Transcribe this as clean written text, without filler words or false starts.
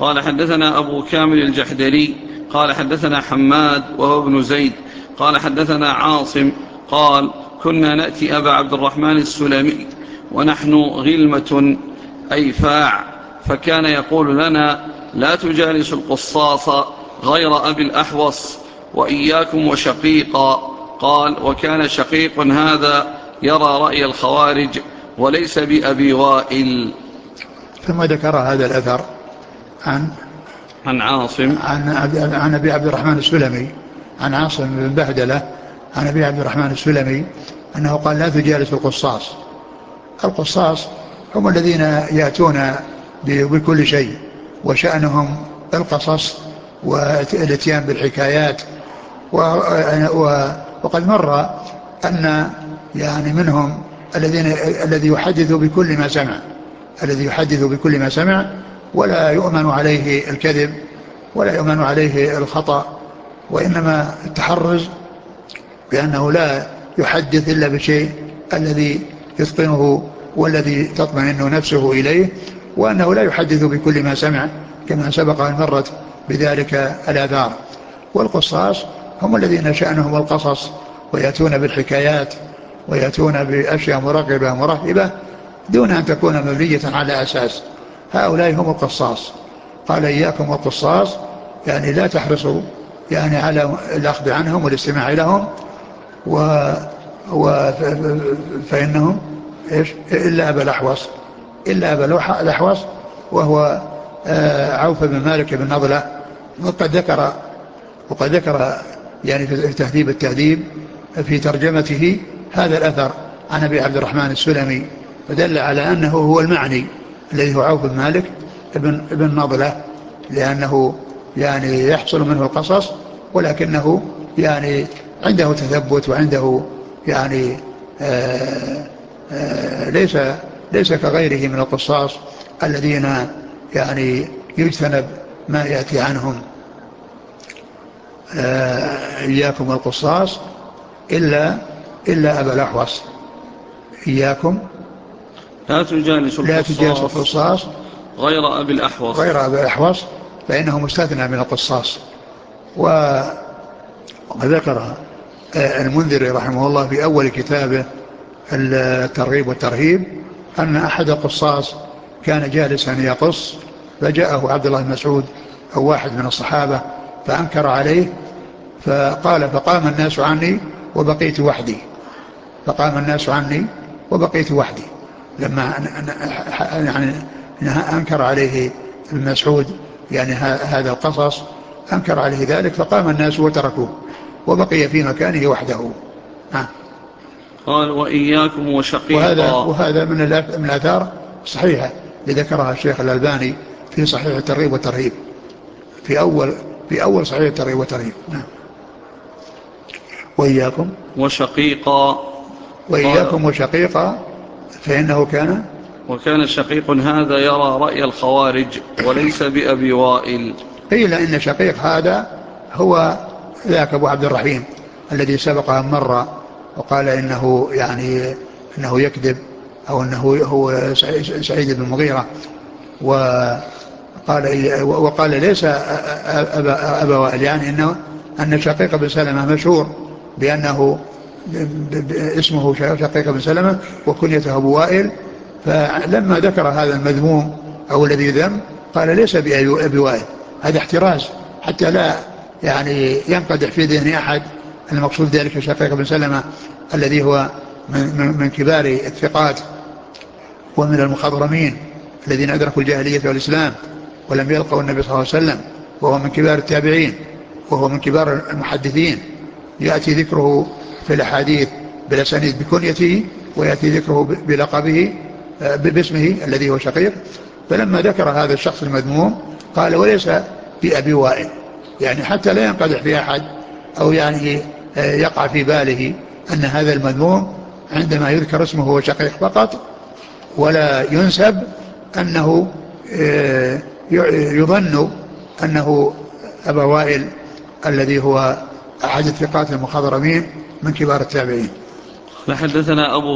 قال حدثنا أبو كامل الجحدري قال حدثنا حماد وهو ابن زيد قال حدثنا عاصم قال كنا نأتي أبا عبد الرحمن السلمي ونحن غلمة أيفاع، فكان يقول لنا لا تجالس القصاص غير أبي الأحوص وإياكم وشقيقا. قال وكان شقيق هذا يرى رأي الخوارج وليس بأبي وائل. ثم ذكر هذا الأثر عن عاصم عن أبي عبد الرحمن السلمي، عن عاصم بن بهدلة عن أبي عبد الرحمن السلمي أنه قال لا تجالس القصاص. القصاص هم الذين يأتون بكل شيء وشأنهم القصص والاتيان بالحكايات. وقد مر أن يعني منهم الذي يحدث بكل ما سمع، الذي يحدث بكل ما سمع ولا يؤمن عليه الكذب ولا يؤمن عليه الخطأ، وإنما التحرز بأنه لا يحدث إلا بشيء الذي يتقنه والذي تطمئن نفسه إليه، وأنه لا يحدث بكل ما سمع كما سبق أن مرت بذلك الآثار. والقصاص هم الذين شأنهم القصص ويأتون بالحكايات ويأتون بأشياء مرغبة مرهبة دون أن تكون مبنية على أساس. هؤلاء هم القصاص. قال إياكم والقصاص، يعني لا تحرصوا يعني على الأخذ عنهم والاستماع لهم فإنهم إلا أبا الأحوص، إلا أبا الأحوص وهو عوف بن مالك بن نضلة. وقد ذكر يعني في تهذيب التهذيب في ترجمته هذا الأثر عن أبي عبد الرحمن السلمي، فدل على أنه هو المعني الذي هو عوف بن مالك ابن نضلة، لأنه يعني يحصل منه القصص ولكنه يعني عنده تثبت وعنده يعني ليس كغيره من القصاص الذين يعني يجتنب ما يأتي عنهم. إياكم والقصاص إلا أبا الأحوص، إياكم لا تجالس القصاص غير أبي الأحوص فإنه مستثنى من القصاص. وذكر المنذري رحمه الله في أول كتابه الترغيب والترهيب أن أحد القصاص كان جالسا يقص، فجاءه عبد الله بن مسعود أو واحد من الصحابة فأنكر عليه، فقال فقام الناس عني وبقيت وحدي، لما يعني أنكر عليه ابن مسعود يعني هذا القصص، أنكر عليه ذلك فقام الناس وتركوه وبقي في مكانه وحده. قال وإياكم وشقيقا. وهذا من الآثار الصحيحة ذكرها الشيخ الألباني في صحيح الترغيب والترهيب في أول صحيح الترغيب والترهيب. وإياكم وشقيقا فإنه وكان شقيق هذا يرى رأي الخوارج وليس بأبي وائل. قيل إن شقيق هذا هو ذاك أبو عبد الرحيم الذي سبق أن مر وقال إنه يعني إنه يكذب أو إنه هو سعيد بن المغيرة، وقال ليس أبا وائل، يعني أن شقيق بن سلمة مشهور بأنه اسمه شقيق بن سلمة وكنيته أبو وائل، فلما ذكر هذا المذموم أو الذي ذم قال ليس بأبي وائل. هذا احتراز حتى لا يعني ينقدح في ذهن أحد المقصود ذلك شقيق بن سلمة الذي هو من كبار الثقات ومن المخضرمين الذين أدركوا الجاهلية والإسلام ولم يلقوا النبي صلى الله عليه وسلم، وهو من كبار التابعين وهو من كبار المحدثين، يأتي ذكره في الأحاديث بالأسانيد بكنيته ويأتي ذكره بلقبه باسمه الذي هو شقيق. فلما ذكر هذا الشخص المذموم قال وليس بأبي وائل، يعني حتى لا ينقدح في أحد أو يعني يقع في باله أن هذا المذموم عندما يذكر اسمه هو شقيق فقط ولا ينسب أنه يظن أنه أبا وائل الذي هو أحد الثقات المخضرمين من كبار التابعين. فحدثنا أبو